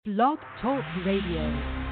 Blog Talk Radio.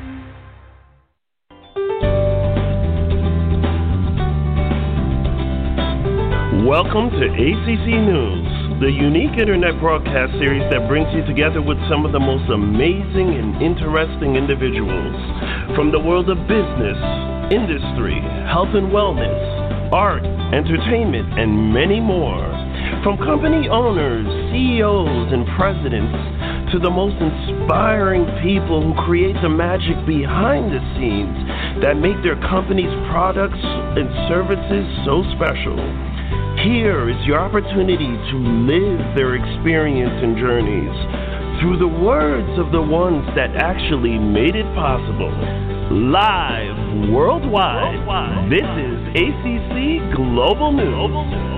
Welcome to ACC News, the unique internet broadcast series that brings you together with some of the most amazing and interesting individuals from the world of business, industry, health and wellness, art, entertainment, and many more. From company owners, CEOs, and presidents to the most inspiring people who create the magic behind the scenes that make their company's products and services so special. Here is your opportunity to live their experience and journeys through the words of the ones that actually made it possible. Live worldwide, this is ACC Global News.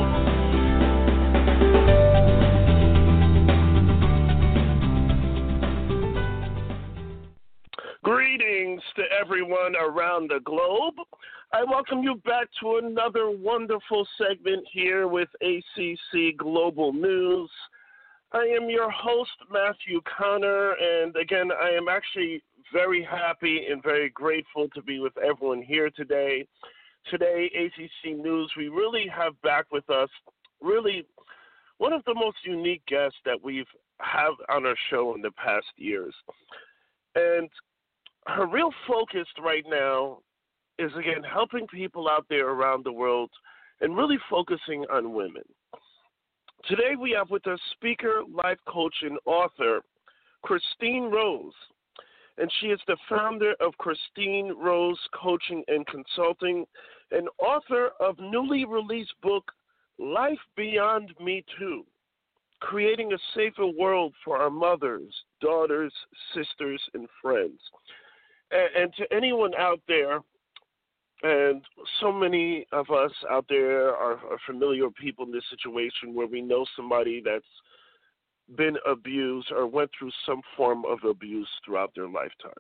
Greetings to everyone around the globe. I welcome you back to another wonderful segment here with ACC Global News. I am your host, Matthew Connor, and again, I am actually very happy and very grateful to be with everyone here today. Today, ACC News, we really have back with us really one of the most unique guests that we've had on our show in the past years. And her real focus right now is, again, helping people out there around the world and really focusing on women. Today we have with us speaker, life coach, and author, Christine Rose. And she is the founder of Christine Rose Coaching and Consulting and author of newly released book, Life Beyond Me Too, Creating a Safer World for Our Mothers, Daughters, Sisters, and Friends. And to anyone out there, and so many of us out there are familiar with people in this situation where we know somebody that's been abused or went through some form of abuse throughout their lifetime.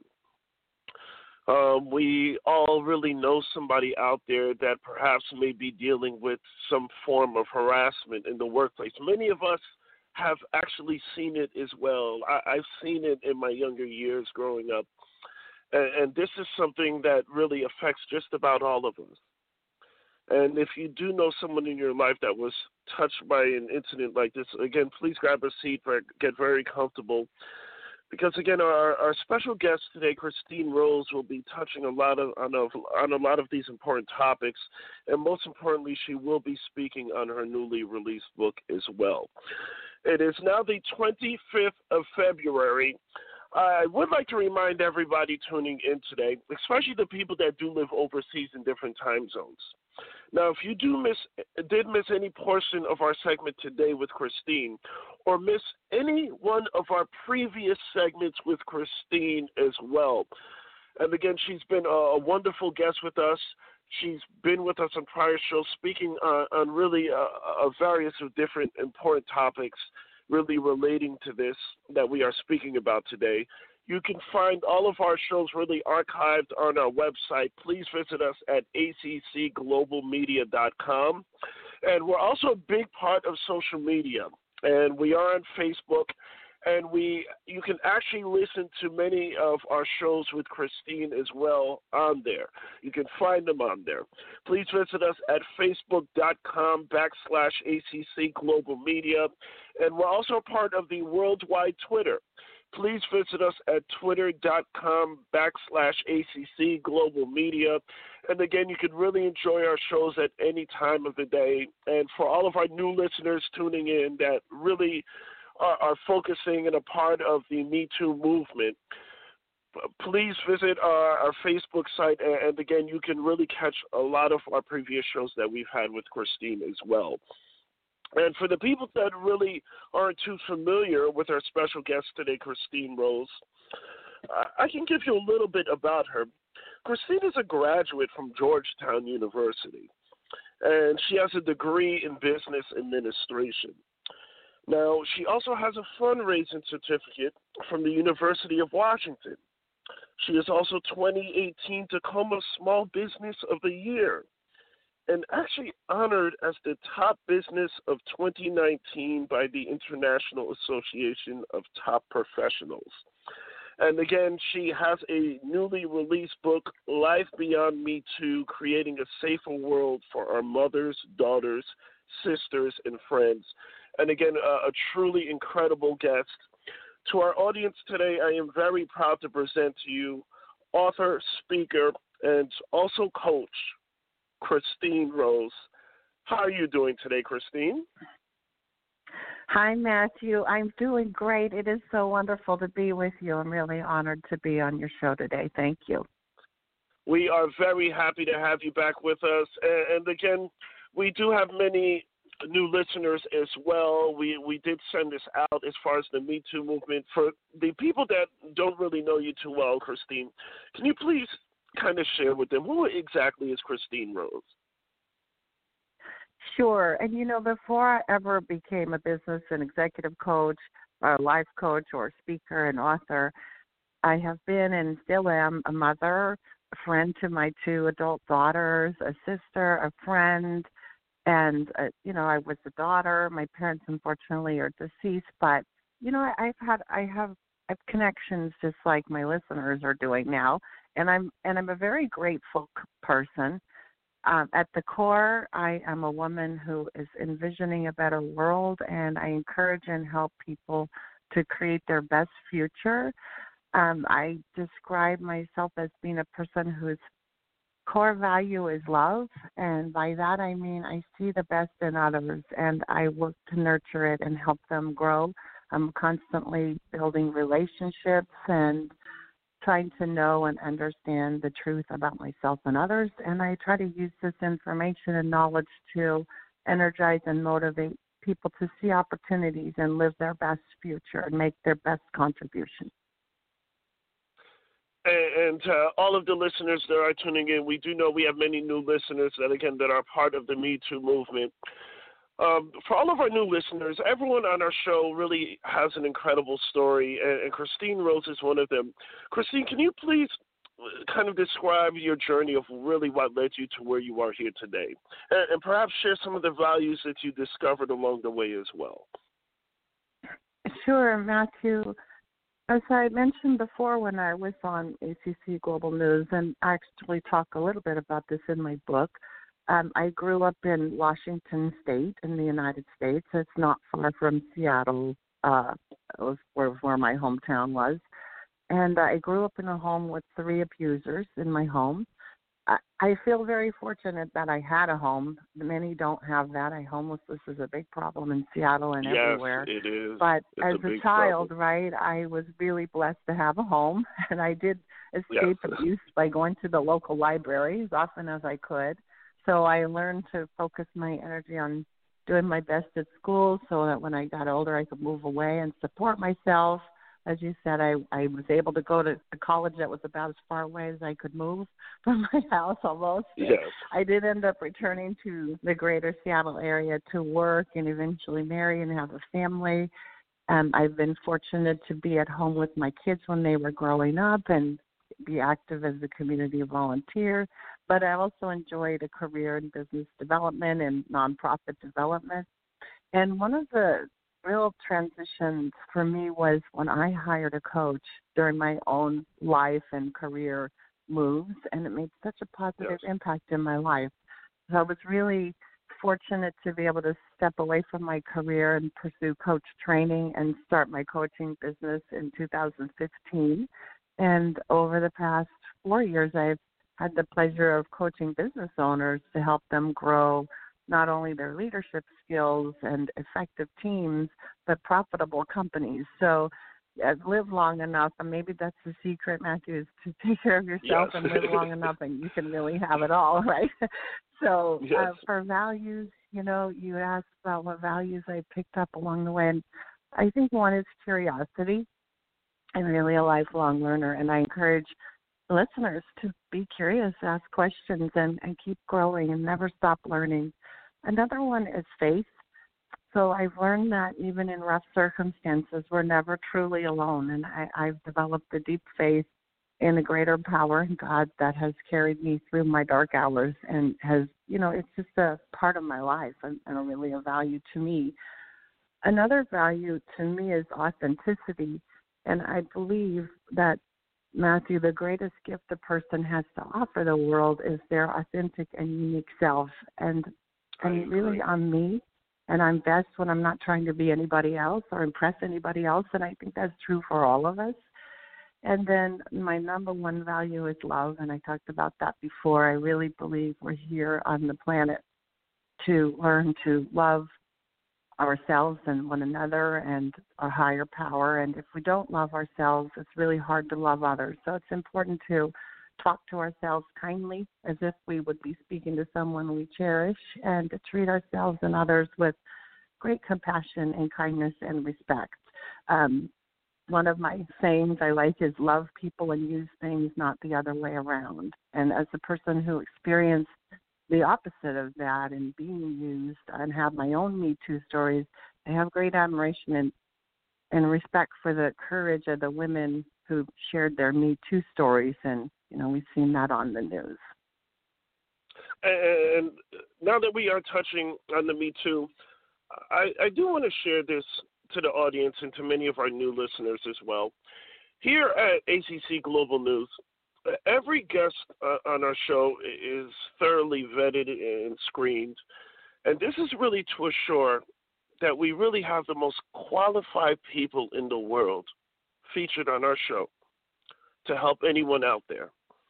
We all really know somebody out there that perhaps may be dealing with some form of harassment in the workplace. Many of us have actually seen it as well. I've seen it in my younger years growing up. And this is something that really affects just about all of us. And if you do know someone in your life that was touched by an incident like this, again, please grab a seat, get very comfortable. Because, again, our special guest today, Christine Rose, will be touching on a lot of these important topics. And most importantly, she will be speaking on her newly released book as well. It is now the 25th of February. I would like to remind everybody tuning in today, especially the people that do live overseas in different time zones. Now, if you did miss any portion of our segment today with Christine, or miss any one of our previous segments with Christine as well, and again, she's been a wonderful guest with us. She's been with us on prior shows speaking on really a various of different important topics really relating to this that we are speaking about today. You can find all of our shows really archived on our website. Please visit us at accglobalmedia.com. And we're also a big part of social media. And we are on Facebook. And you can actually listen to many of our shows with Christine as well on there. You can find them on there. Please visit us at facebook.com/ACC Global Media. And we're also part of the worldwide Twitter. Please visit us at twitter.com/ACC Global Media. And again, you can really enjoy our shows at any time of the day. And for all of our new listeners tuning in that really are focusing and a part of the Me Too movement, please visit our Facebook site. And again, you can really catch a lot of our previous shows that we've had with Christine as well. And for the people that really aren't too familiar with our special guest today, Christine Rose, I can give you a little bit about her. Christine is a graduate from Georgetown University, and she has a degree in business administration. Now, she also has a fundraising certificate from the University of Washington. She is also 2018 Tacoma Small Business of the Year and actually honored as the top business of 2019 by the International Association of Top Professionals. And again, she has a newly released book, Life Beyond Me Too, Creating a Safer World for Our Mothers, Daughters, Sisters, and Friends. And again, a truly incredible guest. To our audience today, I am very proud to present to you author, speaker, and also coach, Christine Rose. How are you doing today, Christine? Hi, Matthew. I'm doing great. It is so wonderful to be with you. I'm really honored to be on your show today. Thank you. We are very happy to have you back with us. And again, we do have many new listeners as well. We did send this out as far as the Me Too movement. For the people that don't really know you too well, Christine, can you please kind of share with them who exactly is Christine Rose? Sure. And, before I ever became a business and executive coach, a life coach, or speaker and author, I have been and still am a mother, a friend to my 2 adult daughters, a sister, a friend, and, I was a daughter. My parents, unfortunately, are deceased, but, I have connections just like my listeners are doing now, and I'm a very grateful person. At the core, I am a woman who is envisioning a better world, and I encourage and help people to create their best future. I describe myself as being a person whose core value is love, and by that I mean I see the best in others, and I work to nurture it and help them grow. I'm constantly building relationships and trying to know and understand the truth about myself and others, and I try to use this information and knowledge to energize and motivate people to see opportunities and live their best future and make their best contribution. And all of the listeners that are tuning in, we do know we have many new listeners that are part of the Me Too movement. For all of our new listeners, everyone on our show really has an incredible story, and Christine Rose is one of them. Christine, can you please kind of describe your journey of really what led you to where you are here today, and perhaps share some of the values that you discovered along the way as well? Sure, Matthew. As I mentioned before when I was on ACC Global News, and I actually talk a little bit about this in my book, I grew up in Washington State in the United States. It's not far from Seattle, where my hometown was. And I grew up in a home with 3 abusers in my home. I feel very fortunate that I had a home. Many don't have that. Homelessness is a big problem in Seattle and everywhere. Yes, it is. But it's as a child, problem. Right, I was really blessed to have a home, and I did escape abuse by going to the local library as often as I could. So I learned to focus my energy on doing my best at school so that when I got older I could move away and support myself. As you said, I was able to go to a college that was about as far away as I could move from my house almost. Yes. I did end up returning to the greater Seattle area to work and eventually marry and have a family. I've been fortunate to be at home with my kids when they were growing up and be active as a community volunteer. But I also enjoyed a career in business development and nonprofit development. And one of the real transitions for me was when I hired a coach during my own life and career moves, and it made such a positive impact in my life. So I was really fortunate to be able to step away from my career and pursue coach training and start my coaching business in 2015. And over the past 4 years, I've had the pleasure of coaching business owners to help them grow not only their leadership skills and effective teams, but profitable companies. So I've lived long enough, and maybe that's the secret, Matthew, is to take care of yourself and live long enough, and you can really have it all, right? So for values, you asked about what values I picked up along the way, and I think one is curiosity. I'm really a lifelong learner, and I encourage listeners to be curious, ask questions, and keep growing and never stop learning. Another one is faith. So I've learned that even in rough circumstances, we're never truly alone, and I've developed a deep faith in a greater power in God that has carried me through my dark hours and has, it's just a part of my life and really a value to me. Another value to me is authenticity. And I believe that, Matthew, the greatest gift a person has to offer the world is their authentic and unique self. And really, I'm me, and I'm best when I'm not trying to be anybody else or impress anybody else. And I think that's true for all of us. And then my number one value is love, and I talked about that before. I really believe we're here on the planet to learn to love ourselves and one another and a higher power. And if we don't love ourselves, it's really hard to love others. So it's important to talk to ourselves kindly as if we would be speaking to someone we cherish, and to treat ourselves and others with great compassion and kindness and respect. One of my sayings I like is love people and use things, not the other way around. And as a person who experienced the opposite of that and being used and have my own Me Too stories, I have great admiration and respect for the courage of the women who shared their Me Too stories. And, we've seen that on the news. And now that we are touching on the Me Too, I do want to share this to the audience and to many of our new listeners as well. Here at ACC Global News, every guest on our show is thoroughly vetted and screened, and this is really to assure that we really have the most qualified people in the world featured on our show to help anyone out there.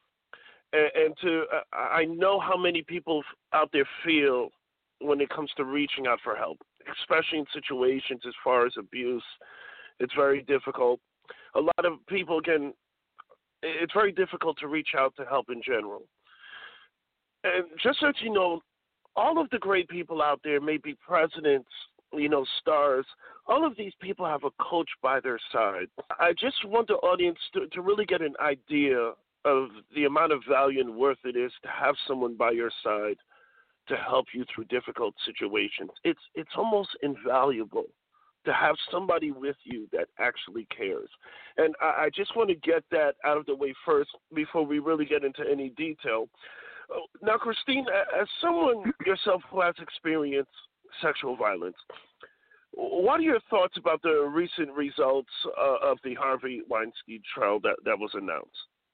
I know how many people out there feel when it comes to reaching out for help, especially in situations as far as abuse. It's very difficult. A lot of people, again, it's very difficult to reach out to help in general. And just so you know, all of the great people out there, maybe presidents, stars, all of these people have a coach by their side. I just want the audience to really get an idea of the amount of value and worth it is to have someone by your side to help you through difficult situations. It's almost invaluable to have somebody with you that actually cares. And I just want to get that out of the way first before we really get into any detail. Now, Christine, as someone yourself who has experienced sexual violence, what are your thoughts about the recent results of the Harvey Weinstein trial that was announced?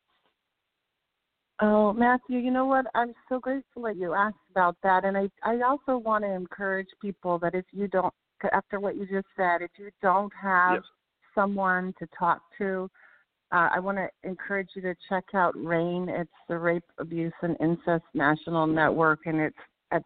Oh, Matthew, you know what? I'm so grateful that you asked about that. And I also want to encourage people that if you don't, after what you just said, if you don't have someone to talk to, I want to encourage you to check out RAINN. It's the Rape, Abuse, and Incest National Network, and it's at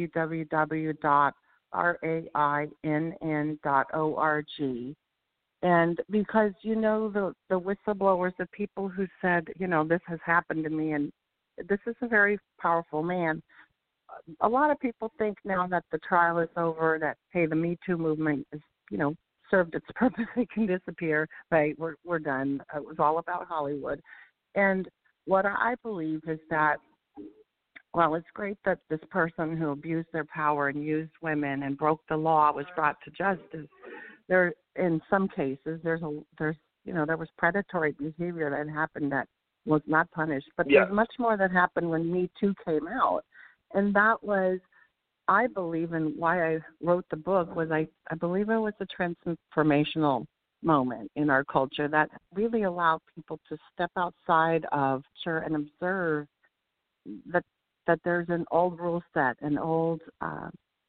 www.rainn.org. And because, the whistleblowers, the people who said, this has happened to me, and this is a very powerful man. A lot of people think now that the trial is over, that, hey, the Me Too movement is, served its purpose. It can disappear. Right? We're done. It was all about Hollywood. And what I believe is that, well, it's great that this person who abused their power and used women and broke the law was brought to justice. There, in some cases, there was predatory behavior that happened that was not punished. But there's much more that happened when Me Too came out, and that was, I believe, and why I wrote the book was I believe it was a transformational moment in our culture that really allowed people to step outside of and observe that there's an old rule set, an old a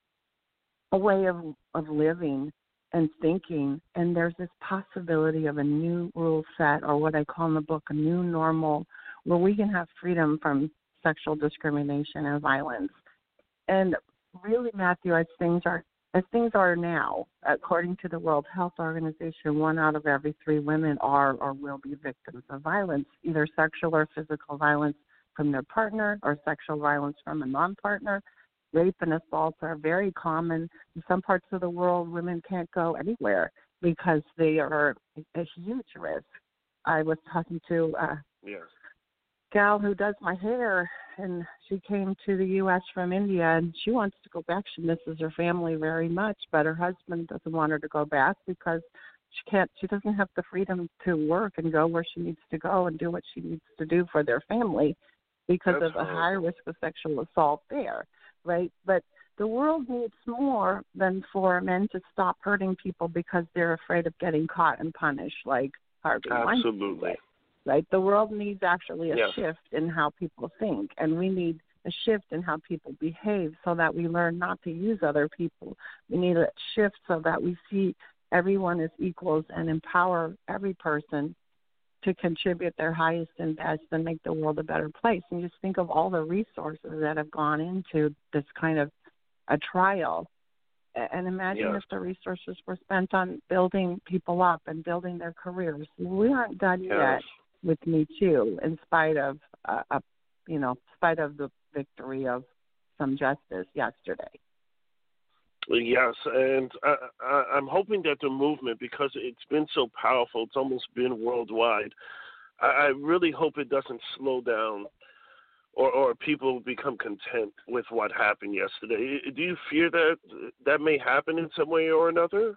way of living and thinking, and there's this possibility of a new rule set, or what I call in the book a new normal, where we can have freedom from sexual discrimination and violence. And really, Matthew, as things are now, according to the World Health Organization, 1 out of every 3 women are or will be victims of violence, either sexual or physical violence from their partner or sexual violence from a non-partner. Rape and assaults are very common. In some parts of the world, women can't go anywhere because they are a huge risk. I was talking to a gal who does my hair, and she came to the U.S. from India, and she wants to go back. She misses her family very much, but her husband doesn't want her to go back because she doesn't have the freedom to work and go where she needs to go and do what she needs to do for their family because of a high risk of sexual assault there. Right, but the world needs more than for men to stop hurting people because they're afraid of getting caught and punished, like Harvey Absolutely. Weinstein way, right? The world needs actually a Yes. shift in how people think, and we need a shift in how people behave so that we learn not to use other people. We need a shift so that we see everyone as equals and empower every person to contribute their highest and best and make the world a better place. And just think of all the resources that have gone into this kind of a trial. And imagine Yes. if the resources were spent on building people up and building their careers. We aren't done Yes. yet with Me Too, in spite of, spite of the victory of some justice yesterday. Yes, and I'm hoping that the movement, because it's been so powerful, it's almost been worldwide, I really hope it doesn't slow down or people become content with what happened yesterday. Do you fear that that may happen in some way or another?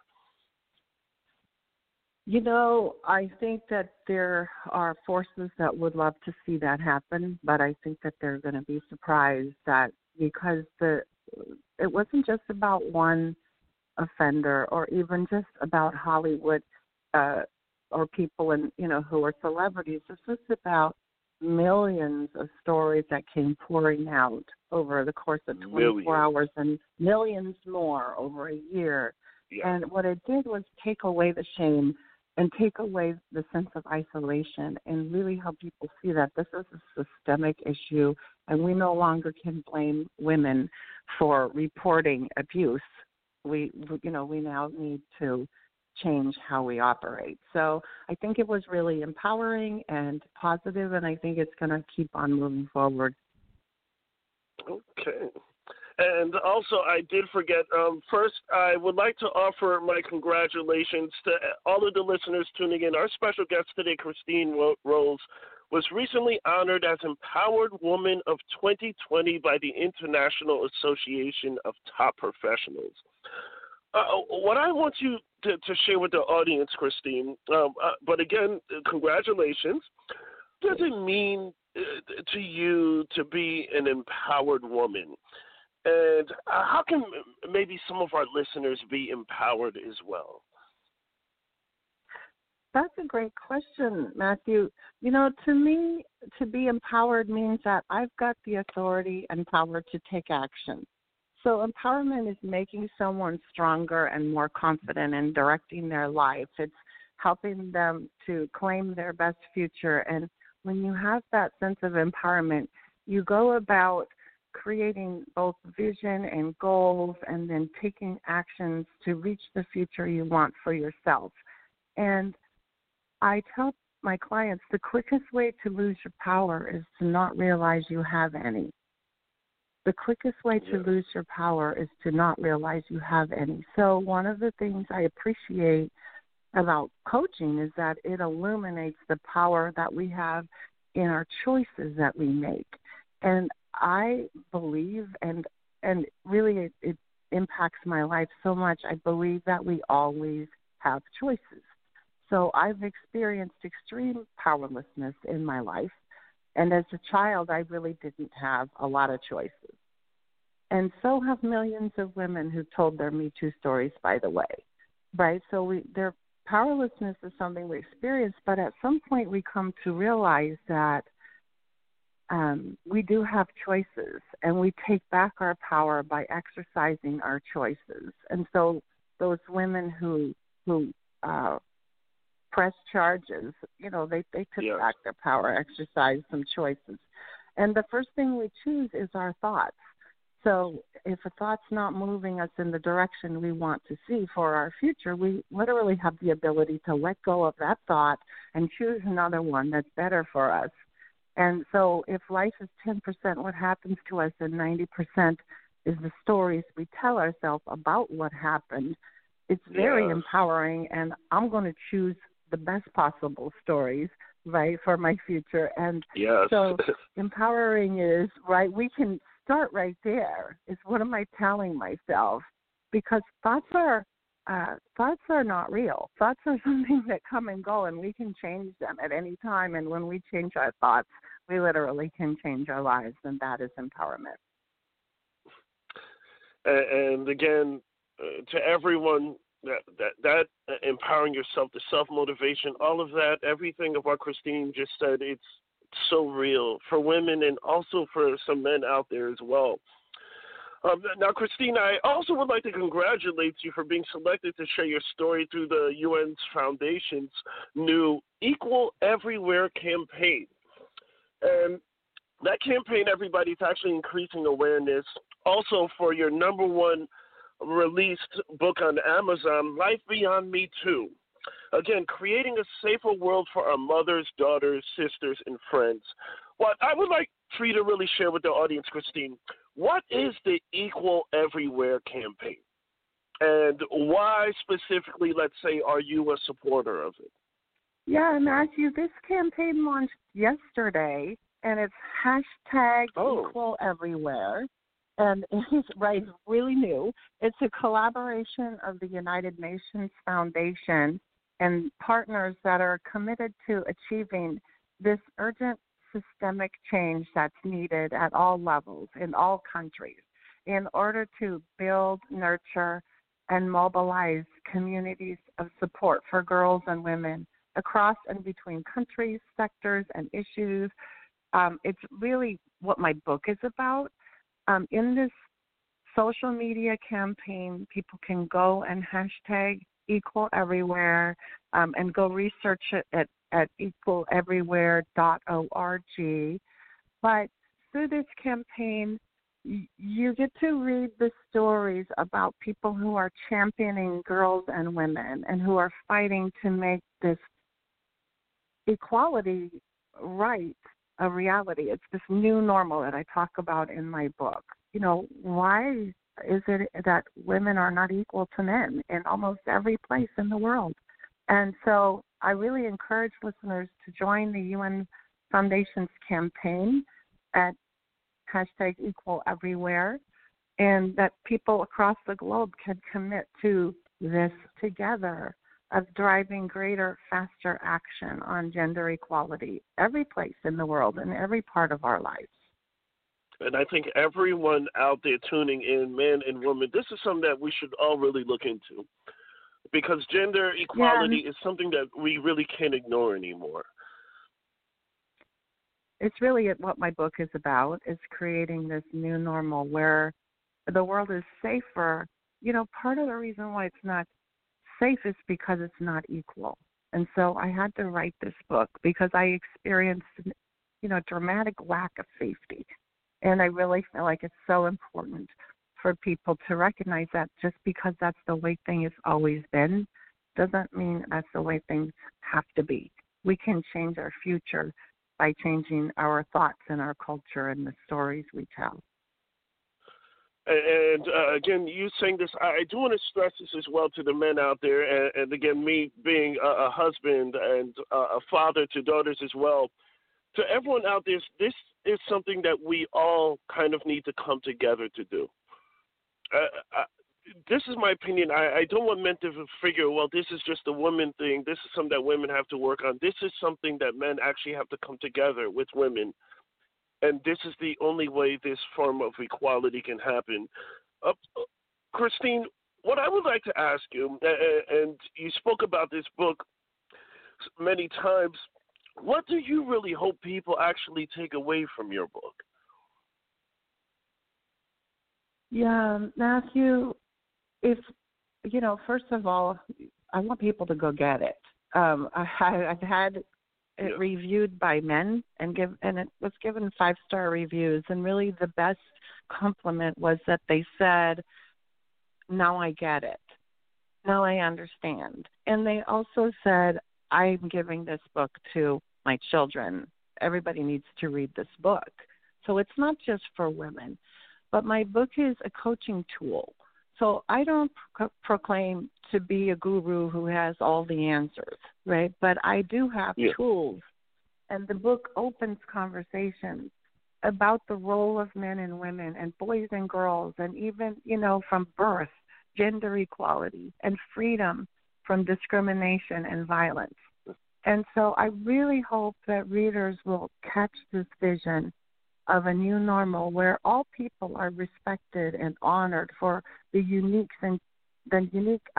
You know, I think that there are forces that would love to see that happen, but I think that they're going to be surprised that because it wasn't just about one offender or even just about Hollywood or people who are celebrities. This was about millions of stories that came pouring out over the course of 24 hours and millions more over a year. Yeah. And what it did was take away the shame and take away the sense of isolation and really help people see that this is a systemic issue and we no longer can blame women for reporting abuse. We now need to change how we operate. So I think it was really empowering and positive, and I think it's going to keep on moving forward. Okay. And also, I did forget, first, I would like to offer my congratulations to all of the listeners tuning in. Our special guest today, Christine Rose, was recently honored as Empowered Woman of 2020 by the International Association of Top Professionals. What I want you to share with the audience, Christine, but again, congratulations. What does it mean to you to be an empowered woman? And how can maybe some of our listeners be empowered as well? That's a great question, Matthew. You know, to me, to be empowered means that I've got the authority and power to take action. So empowerment is making someone stronger and more confident in directing their life. It's helping them to claim their best future. And when you have that sense of empowerment, you go about creating both vision and goals and then taking actions to reach the future you want for yourself. And I tell my clients the quickest way to lose your power is to not realize you have any. The quickest way to lose your power is to not realize you have any. So one of the things I appreciate about coaching is that it illuminates the power that we have in our choices that we make. And I believe, and really it impacts my life so much, I believe that we always have choices. So I've experienced extreme powerlessness in my life. And as a child, I really didn't have a lot of choices. And so have millions of women who told their Me Too stories, by the way, right? So their powerlessness is something we experience, but at some point we come to realize that we do have choices, and we take back our power by exercising our choices. And so those women who press charges, they took back their power, exercised some choices. And the first thing we choose is our thoughts. So if a thought's not moving us in the direction we want to see for our future, we literally have the ability to let go of that thought and choose another one that's better for us. And so if life is 10% what happens to us and 90% is the stories we tell ourselves about what happened, it's very empowering, and I'm going to choose the best possible stories, right, for my future. And so empowering is, right, we can start right there. Is what am I telling myself? Because thoughts are not real. Thoughts are something that come and go, and we can change them at any time. And when we change our thoughts, we literally can change our lives, and that is empowerment. And again, to everyone that empowering yourself, the self-motivation, all of that, everything of what Christine just said, it's so real for women and also for some men out there as well. Now, Christine, I also would like to congratulate you for being selected to share your story through the UN's Foundation's new Equal Everywhere campaign. And that campaign, everybody, is actually increasing awareness also for your number one released book on Amazon, Life Beyond Me Too. Again, creating a safer world for our mothers, daughters, sisters, and friends. What I would like for you to really share with the audience, Christine, what is the Equal Everywhere campaign? And why specifically, let's say, are you a supporter of it? Yeah, Matthew, this campaign launched yesterday, and it's hashtag Equal Everywhere. And it's really new. It's a collaboration of the United Nations Foundation and partners that are committed to achieving this urgent systemic change that's needed at all levels in all countries in order to build, nurture, and mobilize communities of support for girls and women across and between countries, sectors, and issues. It's really what my book is about. In this social media campaign, people can go and hashtag Equal Everywhere and go research it at equaleverywhere.org. But through this campaign, you get to read the stories about people who are championing girls and women and who are fighting to make this equality right a reality. It's this new normal that I talk about in my book. You know, why is it that women are not equal to men in almost every place in the world? And so I really encourage listeners to join the UN Foundation's campaign at hashtag Equal Everywhere, and that people across the globe can commit to this together of driving greater, faster action on gender equality every place in the world and every part of our lives. And I think everyone out there tuning in, men and women, this is something that we should all really look into, because gender equality is something that we really can't ignore anymore. It's really what my book is about, is creating this new normal where the world is safer. You know, part of the reason why it's not safe is because it's not equal. And so I had to write this book because I experienced, dramatic lack of safety. And I really feel like it's so important for people to recognize that just because that's the way things always been doesn't mean that's the way things have to be. We can change our future by changing our thoughts and our culture and the stories we tell. And again, you saying this, I do want to stress this as well to the men out there. And again, me being a husband and a father to daughters as well, to everyone out there, this is something that we all kind of need to come together to do. This is my opinion. I don't want men to figure, well, this is just a woman thing. This is something that women have to work on. This is something that men actually have to come together with women. And this is the only way this form of equality can happen. Christine, what I would like to ask you, and you spoke about this book many times, what do you really hope people actually take away from your book? Yeah, Matthew, first of all, I want people to go get it. I've had it reviewed by men and it was given 5-star reviews, and really the best compliment was that they said, now I get it. Now I understand. And they also said, I'm giving this book to my children. Everybody needs to read this book. So it's not just for women, but my book is a coaching tool. So I don't proclaim to be a guru who has all the answers, right? But I do have tools. And the book opens conversations about the role of men and women and boys and girls, and even, from birth, gender equality and freedom from discrimination and violence. And so I really hope that readers will catch this vision of a new normal where all people are respected and honored for the unique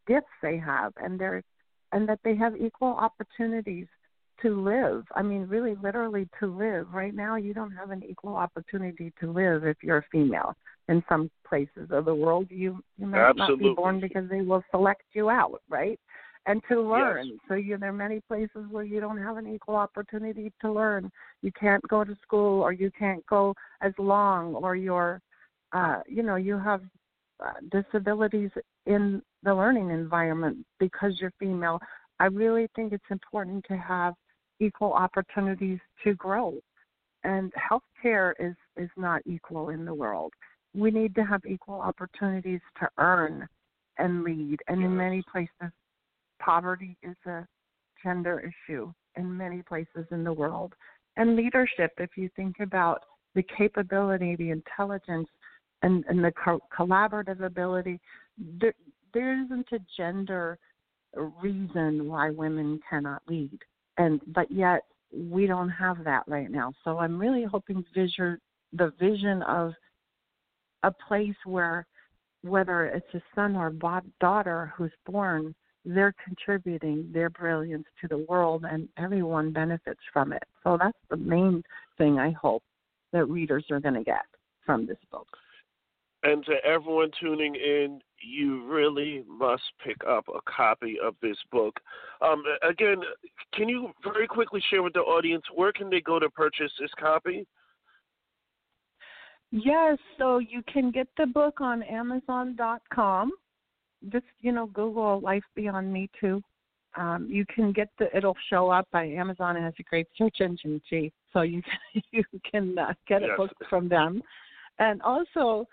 gifts they have, and that they have equal opportunities to live. I mean, really, literally to live. Right now, you don't have an equal opportunity to live if you're a female. In some places of the world, you might not be born because they will select you out, right? And to learn. Yes. So there are many places where you don't have an equal opportunity to learn. You can't go to school, or you can't go as long, or you have disabilities in the learning environment because you're female. I really think it's important to have equal opportunities to grow. And healthcare is not equal in the world. We need to have equal opportunities to earn and lead. And in many places, poverty is a gender issue in many places in the world. And leadership, if you think about the capability, the intelligence, and the collaborative ability, there isn't a gender reason why women cannot lead. But yet we don't have that right now. So I'm really hoping the vision of a place where, whether it's a son or daughter who's born, they're contributing their brilliance to the world, and everyone benefits from it. So that's the main thing I hope that readers are going to get from this book. And to everyone tuning in, you really must pick up a copy of this book. Again, can you very quickly share with the audience, where can they go to purchase this copy? Yes, so you can get the book on Amazon.com. Just, Google Life Beyond Me Too. You can get it'll show up by Amazon. It has a great search engine, so you can get a book from them. And also,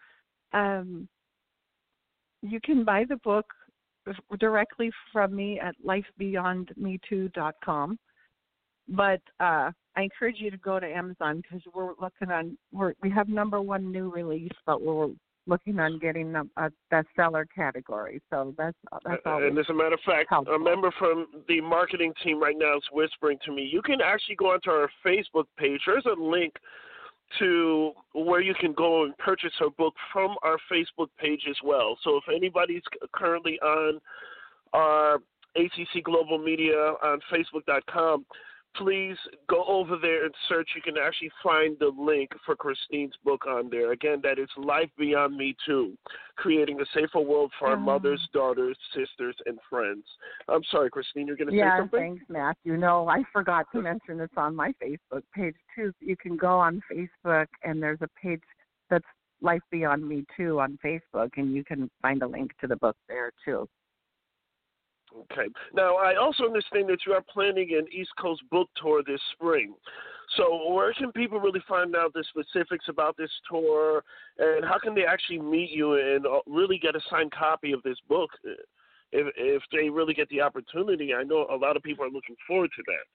you can buy the book directly from me at lifebeyondmetoo.com. But I encourage you to go to Amazon, because we have number one new release, but we're looking on getting a bestseller category. So that's always and as a matter of fact, helpful. A member from the marketing team right now is whispering to me, you can actually go onto our Facebook page. There's a link to where you can go and purchase her book from our Facebook page as well. So if anybody's currently on our ACC Global Media on Facebook.com, please go over there and search. You can actually find the link for Christine's book on there. Again, that is Life Beyond Me Too, Creating a Safer World for Our Mothers, Daughters, Sisters, and Friends. I'm sorry, Christine, you're going to say something? Yeah, thanks, Matthew. No, I forgot to mention it's on my Facebook page, too. You can go on Facebook, and there's a page that's Life Beyond Me Too on Facebook, and you can find a link to the book there, too. Okay. Now, I also understand that you are planning an East Coast book tour this spring. So where can people really find out the specifics about this tour, and how can they actually meet you and really get a signed copy of this book if they really get the opportunity? I know a lot of people are looking forward to that.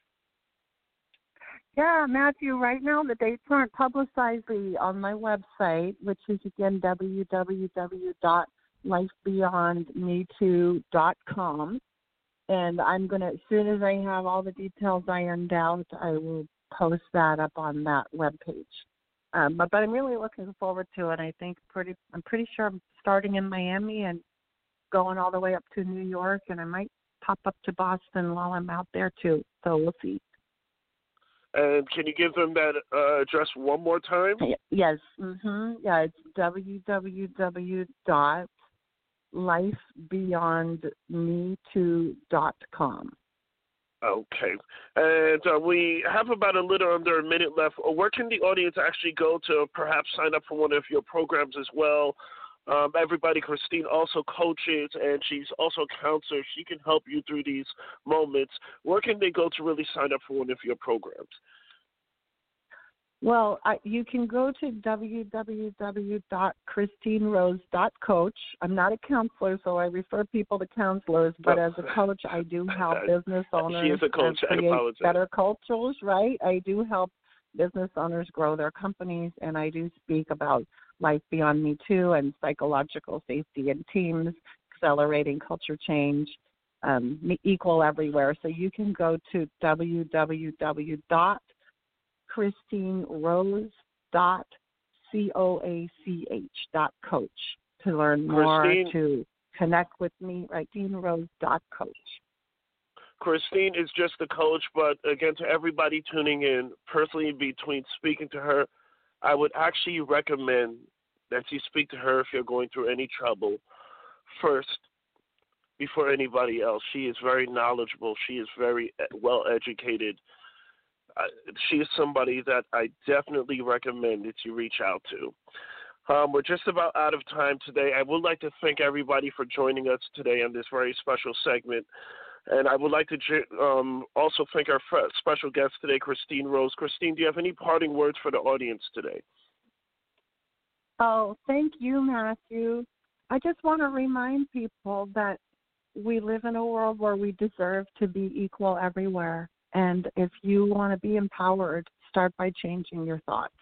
Yeah, Matthew, right now the dates aren't publicized on my website, which is, again, www.lifebeyondmetoo.com. And I'm going to, as soon as I have all the details ironed out, I will post that up on that webpage. But I'm really looking forward to it. I'm pretty sure I'm starting in Miami and going all the way up to New York, and I might pop up to Boston while I'm out there too. So we'll see. And can you give them that address one more time? Yes. Yeah, it's www.lifebeyondmetoo.com. Okay. And we have about a little under a minute left. Where can the audience actually go to perhaps sign up for one of your programs as well? Everybody, Christine also coaches, and she's also a counselor. She can help you through these moments. Where can they go to really sign up for one of your programs? Well, you can go to www.christinerose.coach. I'm not a counselor, so I refer people to counselors, but as a coach, I do help business owners she is a coach. create better cultures, right? I do help business owners grow their companies, and I do speak about Life Beyond Me Too and psychological safety in teams, accelerating culture change, equal everywhere. So you can go to www.christinerose.coach to learn more, to connect with me at ChristineRose.coach. Christine is just the coach, but again, to everybody tuning in, personally, between speaking to her, I would actually recommend that you speak to her if you're going through any trouble first before anybody else. She is very knowledgeable. She is very well educated. She is somebody that I definitely recommend that you reach out to. We're just about out of time today. I would like to thank everybody for joining us today on this very special segment. And I would like to also thank our special guest today, Christine Rose. Christine, do you have any parting words for the audience today? Oh, thank you, Matthew. I just want to remind people that we live in a world where we deserve to be equal everywhere. And if you want to be empowered, start by changing your thoughts.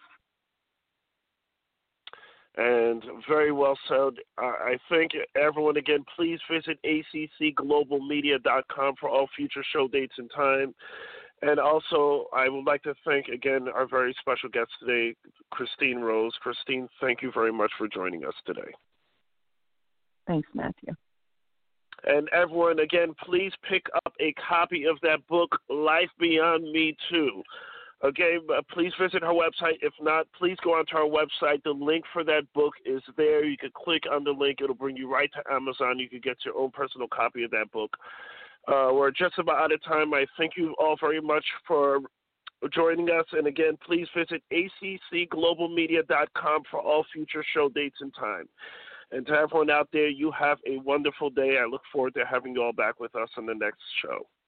And very well said. I thank everyone again. Please visit accglobalmedia.com for all future show dates and time. And also, I would like to thank again our very special guest today, Christine Rose. Christine, thank you very much for joining us today. Thanks, Matthew. And everyone, again, please pick up a copy of that book, Life Beyond Me Too. Again, please visit her website. If not, please go onto our website. The link for that book is there. You can click on the link. It'll bring you right to Amazon. You can get your own personal copy of that book. We're just about out of time. I thank you all very much for joining us. And again, please visit accglobalmedia.com for all future show dates and time. And to everyone out there, you have a wonderful day. I look forward to having you all back with us on the next show.